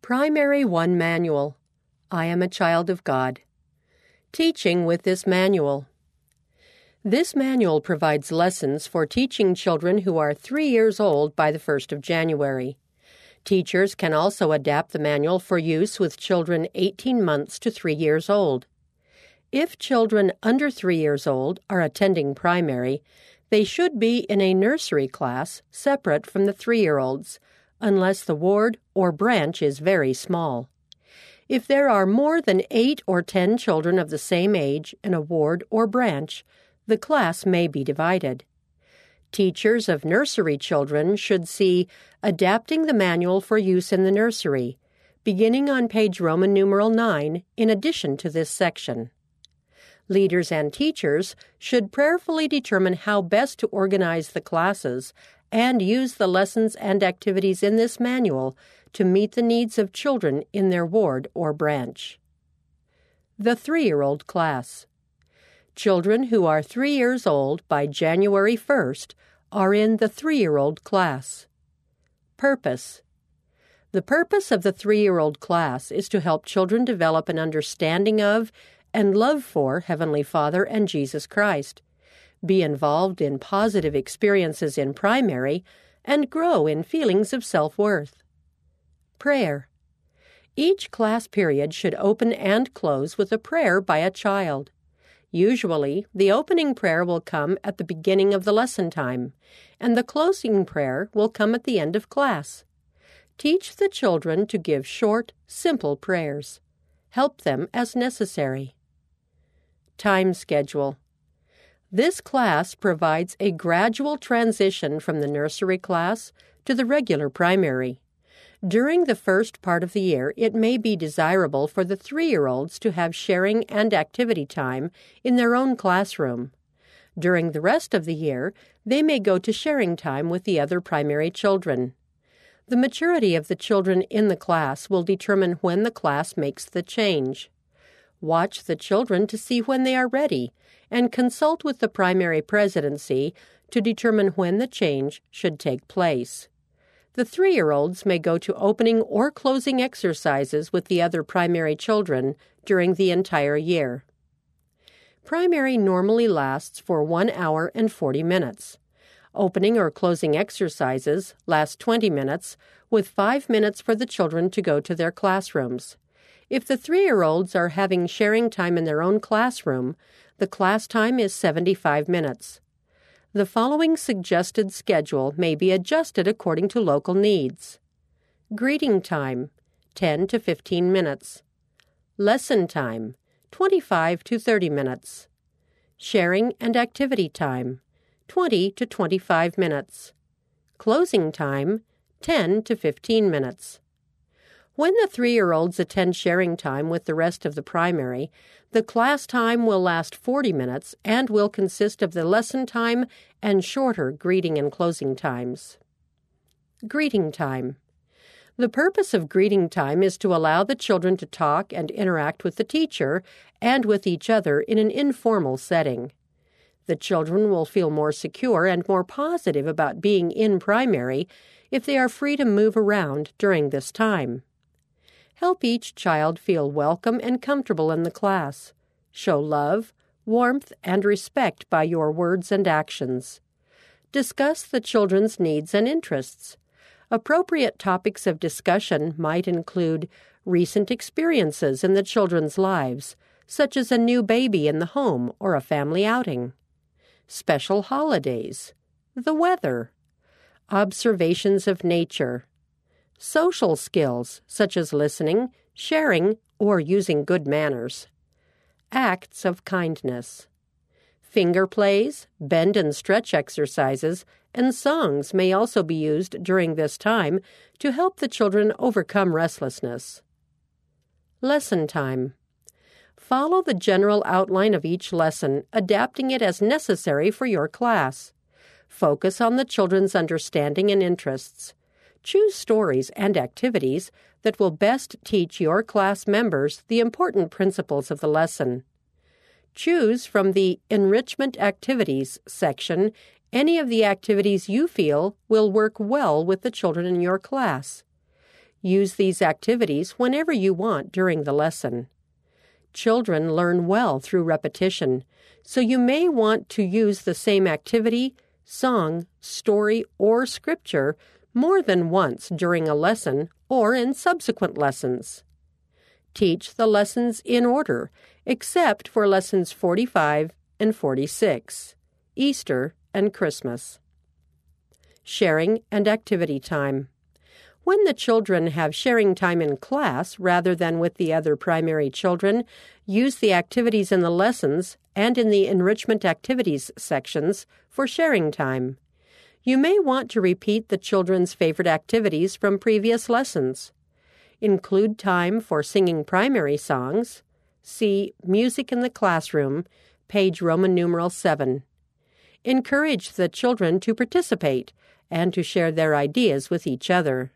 Primary 1 Manual. I am a child of God. Teaching with this manual. This manual provides lessons for teaching children who are 3 years old by the 1st of January. Teachers can also adapt the manual for use with children 18 months to 3 years old. If children under 3 years old are attending primary, they should be in a nursery class separate from the 3-year-olds, unless the ward or branch is very small. If there are more than 8 or 10 children of the same age in a ward or branch, the class may be divided. Teachers of nursery children should see Adapting the Manual for Use in the Nursery, beginning on page Roman numeral 9, in addition to this section. Leaders and teachers should prayerfully determine how best to organize the classes and use the lessons and activities in this manual to meet the needs of children in their ward or branch. The 3-year-old class. Children who are 3 years old by January 1st are in the 3-year-old class. Purpose. The purpose of the 3-year-old class is to help children develop an understanding of and love for Heavenly Father and Jesus Christ, be involved in positive experiences in primary, and grow in feelings of self-worth. Prayer. Each class period should open and close with a prayer by a child. Usually, the opening prayer will come at the beginning of the lesson time, and the closing prayer will come at the end of class. Teach the children to give short, simple prayers. Help them as necessary. Time schedule. This class provides a gradual transition from the nursery class to the regular primary. During the first part of the year, it may be desirable for the 3-year-olds to have sharing and activity time in their own classroom. During the rest of the year, they may go to sharing time with the other primary children. The maturity of the children in the class will determine when the class makes the change. Watch the children to see when they are ready, and consult with the primary presidency to determine when the change should take place. The 3-year-olds may go to opening or closing exercises with the other primary children during the entire year. Primary normally lasts for 1 hour and 40 minutes. Opening or closing exercises last 20 minutes, with 5 minutes for the children to go to their classrooms. If the 3-year-olds are having sharing time in their own classroom, the class time is 75 minutes. The following suggested schedule may be adjusted according to local needs. Greeting time, 10 to 15 minutes. Lesson time, 25 to 30 minutes. Sharing and activity time, 20 to 25 minutes. Closing time, 10 to 15 minutes. When the 3-year-olds attend sharing time with the rest of the primary, the class time will last 40 minutes and will consist of the lesson time and shorter greeting and closing times. Greeting time. The purpose of greeting time is to allow the children to talk and interact with the teacher and with each other in an informal setting. The children will feel more secure and more positive about being in primary if they are free to move around during this time. Help each child feel welcome and comfortable in the class. Show love, warmth, and respect by your words and actions. Discuss the children's needs and interests. Appropriate topics of discussion might include recent experiences in the children's lives, such as a new baby in the home or a family outing. Special holidays. The weather. Observations of nature. Social skills, such as listening, sharing, or using good manners. Acts of kindness. Finger plays, bend and stretch exercises, and songs may also be used during this time to help the children overcome restlessness. Lesson time. Follow the general outline of each lesson, adapting it as necessary for your class. Focus on the children's understanding and interests. Choose stories and activities that will best teach your class members the important principles of the lesson. Choose from the Enrichment Activities section any of the activities you feel will work well with the children in your class. Use these activities whenever you want during the lesson. Children learn well through repetition, so you may want to use the same activity, song, story, or scripture more than once during a lesson or in subsequent lessons. Teach the lessons in order, except for lessons 45 and 46, Easter and Christmas. Sharing and activity time. When the children have sharing time in class rather than with the other primary children, use the activities in the lessons and in the enrichment activities sections for sharing time. You may want to repeat the children's favorite activities from previous lessons. Include time for singing primary songs. See Music in the Classroom, page Roman numeral 7. Encourage the children to participate and to share their ideas with each other.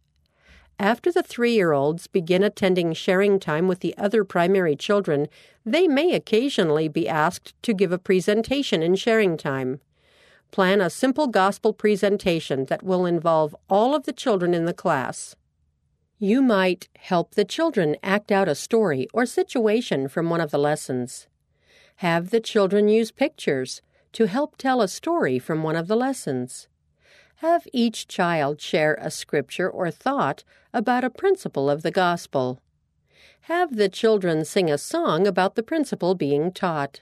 After the 3-year-olds begin attending sharing time with the other primary children, they may occasionally be asked to give a presentation in sharing time. Plan a simple gospel presentation that will involve all of the children in the class. You might help the children act out a story or situation from one of the lessons. Have the children use pictures to help tell a story from one of the lessons. Have each child share a scripture or thought about a principle of the gospel. Have the children sing a song about the principle being taught.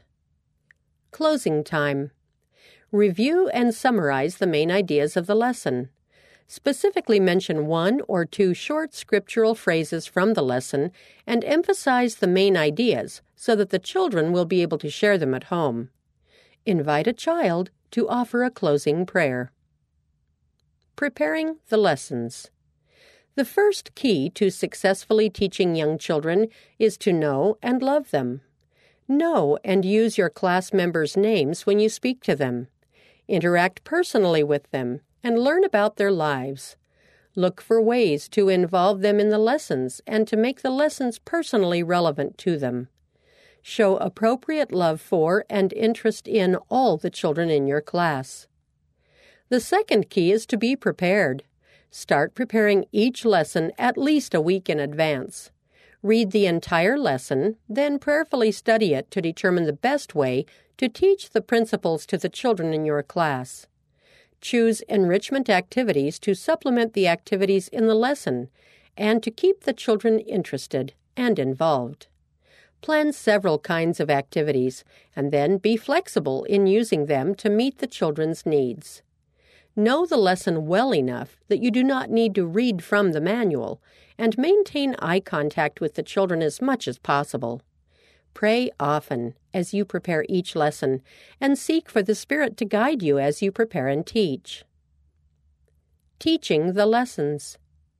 Closing time. Review and summarize the main ideas of the lesson. Specifically mention 1 or 2 short scriptural phrases from the lesson and emphasize the main ideas so that the children will be able to share them at home. Invite a child to offer a closing prayer. Preparing the lessons. The first key to successfully teaching young children is to know and love them. Know and use your class members' names when you speak to them. Interact personally with them and learn about their lives. Look for ways to involve them in the lessons and to make the lessons personally relevant to them. Show appropriate love for and interest in all the children in your class. The second key is to be prepared. Start preparing each lesson at least a week in advance. Read the entire lesson, then prayerfully study it to determine the best way to teach the principles to the children in your class. Choose enrichment activities to supplement the activities in the lesson and to keep the children interested and involved. Plan several kinds of activities and then be flexible in using them to meet the children's needs. Know the lesson well enough that you do not need to read from the manual, and maintain eye contact with the children as much as possible. Pray often as you prepare each lesson, and seek for the Spirit to guide you as you prepare and teach. Teaching the lessons.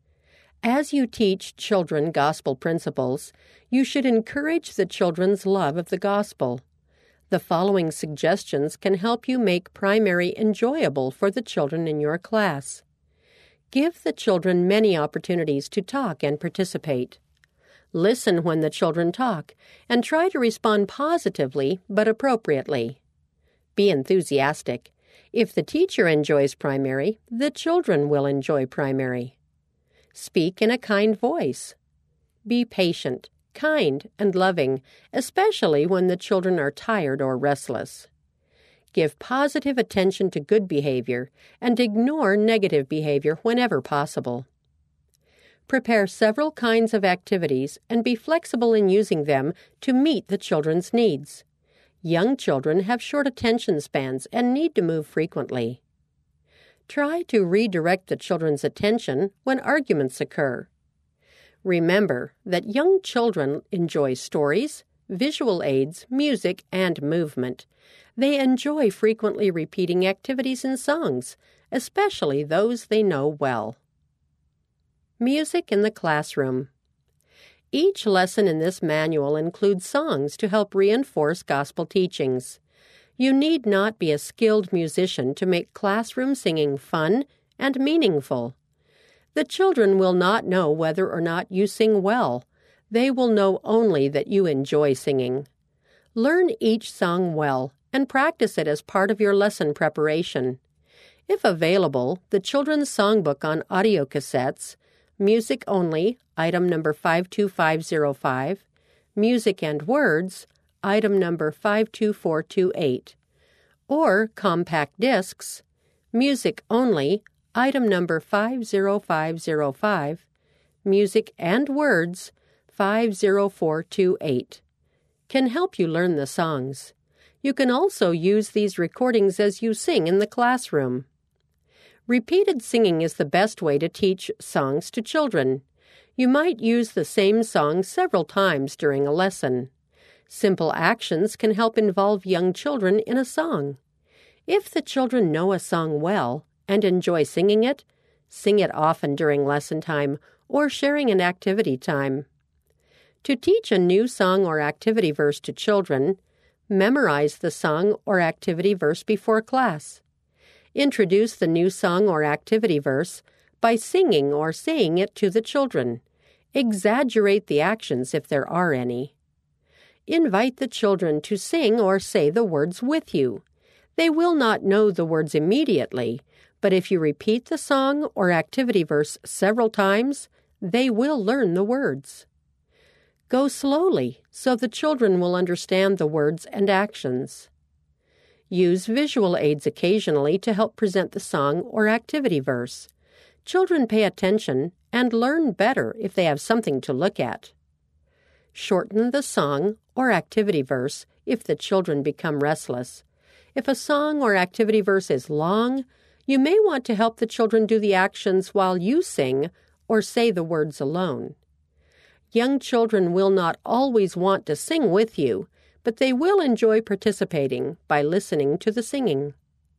As you teach children gospel principles, you should encourage the children's love of the gospel. The following suggestions can help you make primary enjoyable for the children in your class. Give the children many opportunities to talk and participate. Listen when the children talk, and try to respond positively but appropriately. Be enthusiastic. If the teacher enjoys primary, the children will enjoy primary. Speak in a kind voice. Be patient, kind, and loving, especially when the children are tired or restless. Give positive attention to good behavior and ignore negative behavior whenever possible. Prepare several kinds of activities and be flexible in using them to meet the children's needs. Young children have short attention spans and need to move frequently. Try to redirect the children's attention when arguments occur. Remember that young children enjoy stories, visual aids, music, and movement. They enjoy frequently repeating activities and songs, especially those they know well. Music in the classroom. Each lesson in this manual includes songs to help reinforce gospel teachings. You need not be a skilled musician to make classroom singing fun and meaningful. The children will not know whether or not you sing well. They will know only that you enjoy singing. Learn each song well and practice it as part of your lesson preparation. If available, the children's songbook on audio cassettes, Music Only, item number 52505, Music and Words, item number 52428, or Compact Discs, Music Only, item number 50505, Music and Words, 50428, can help you learn the songs. You can also use these recordings as you sing in the classroom. Repeated singing is the best way to teach songs to children. You might use the same song several times during a lesson. Simple actions can help involve young children in a song. If the children know a song well and enjoy singing it, sing it often during lesson time or sharing an activity time. To teach a new song or activity verse to children, memorize the song or activity verse before class. Introduce the new song or activity verse by singing or saying it to the children. Exaggerate the actions if there are any. Invite the children to sing or say the words with you. They will not know the words immediately, but if you repeat the song or activity verse several times, they will learn the words. Go slowly so the children will understand the words and actions. Use visual aids occasionally to help present the song or activity verse. Children pay attention and learn better if they have something to look at. Shorten the song or activity verse if the children become restless. If a song or activity verse is long, you may want to help the children do the actions while you sing or say the words alone. Young children will not always want to sing with you, but they will enjoy participating by listening to the singing.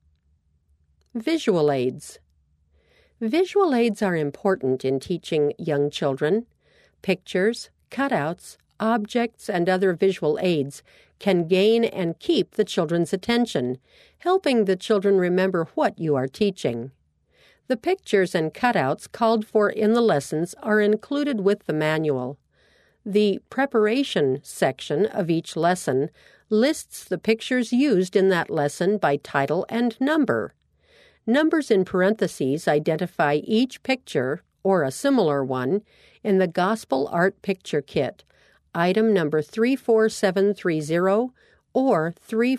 Visual aids. Visual aids are important in teaching young children. Pictures, cutouts, objects, and other visual aids can gain and keep the children's attention, helping the children remember what you are teaching. The pictures and cutouts called for in the lessons are included with the manual. The preparation section of each lesson lists the pictures used in that lesson by title and number. Numbers in parentheses identify each picture, or a similar one, in the Gospel Art Picture Kit, item number 34730 or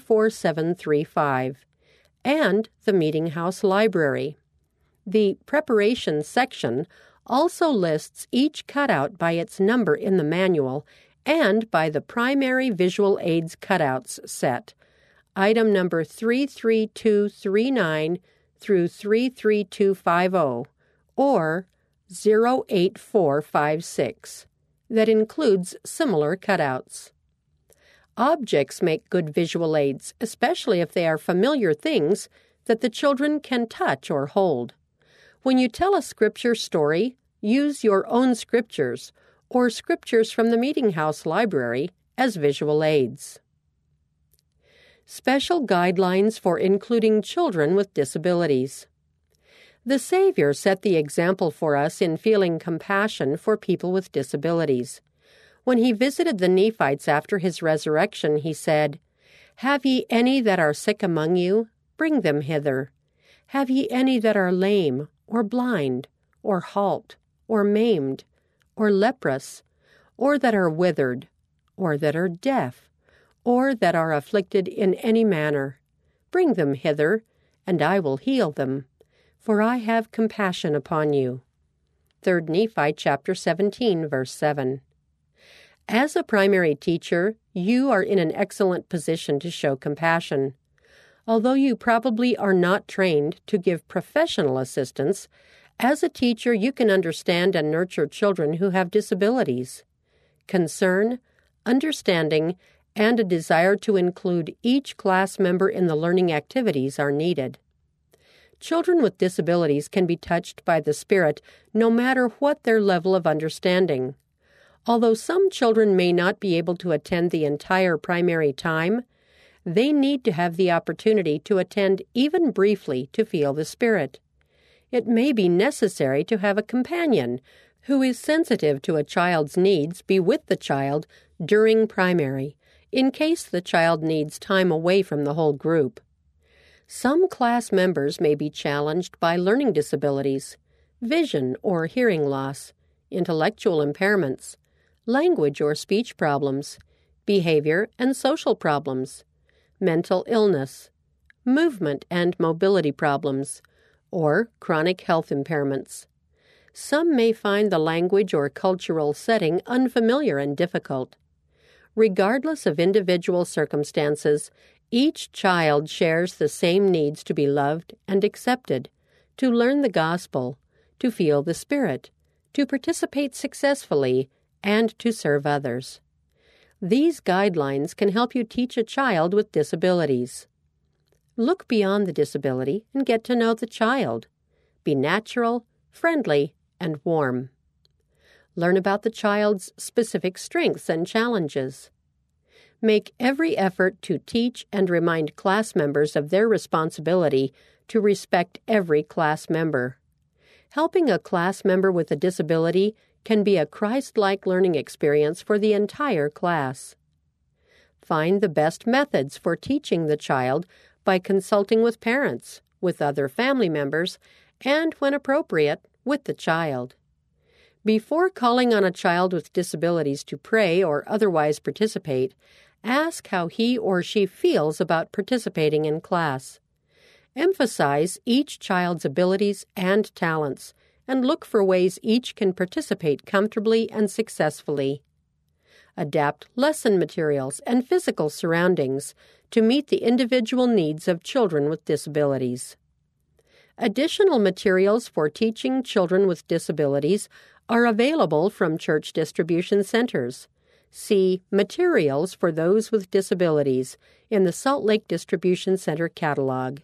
34735, and the Meeting House Library. The preparation section also lists each cutout by its number in the manual and by the primary visual aids cutouts set, item number 33239 through 33250, or 08456, that includes similar cutouts. Objects make good visual aids, especially if they are familiar things that the children can touch or hold. When you tell a scripture story, use your own scriptures or scriptures from the Meeting House Library as visual aids. Special guidelines for including children with disabilities. The Savior set the example for us in feeling compassion for people with disabilities. When he visited the Nephites after his resurrection, he said, "Have ye any that are sick among you? Bring them hither. Have ye any that are lame, or blind, or halt, or maimed, or leprous, or that are withered, or that are deaf, or that are afflicted in any manner? Bring them hither, and I will heal them, for I have compassion upon you." 3 Nephi chapter 17, verse 7. As a primary teacher, you are in an excellent position to show compassion. Although you probably are not trained to give professional assistance, as a teacher you can understand and nurture children who have disabilities. Concern, understanding, and a desire to include each class member in the learning activities are needed. Children with disabilities can be touched by the Spirit no matter what their level of understanding. Although some children may not be able to attend the entire primary time, they need to have the opportunity to attend even briefly to feel the Spirit. It may be necessary to have a companion who is sensitive to a child's needs be with the child during primary, in case the child needs time away from the whole group. Some class members may be challenged by learning disabilities. vision or hearing loss, intellectual impairments, language or speech problems, behavior and social problems, mental illness, movement and mobility problems, or chronic health impairments. Some may find the language or cultural setting unfamiliar and difficult. Regardless of individual circumstances, each child shares the same needs to be loved and accepted, to learn the gospel, to feel the Spirit, to participate successfully, and to serve others. These guidelines can help you teach a child with disabilities. Look beyond the disability and get to know the child. Be natural, friendly, and warm. Learn about the child's specific strengths and challenges. Make every effort to teach and remind class members of their responsibility to respect every class member. Helping a class member with a disability can be a Christ-like learning experience for the entire class. Find the best methods for teaching the child by consulting with parents, with other family members, and, when appropriate, with the child. Before calling on a child with disabilities to pray or otherwise participate, ask how he or she feels about participating in class. Emphasize each child's abilities and talents, and look for ways each can participate comfortably and successfully. Adapt lesson materials and physical surroundings to meet the individual needs of children with disabilities. Additional materials for teaching children with disabilities are available from church distribution centers. See Materials for Those with Disabilities in the Salt Lake Distribution Center catalog.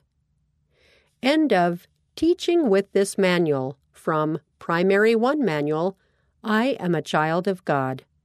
End of Teaching with This Manual from Primary 1 Manual, I Am a Child of God.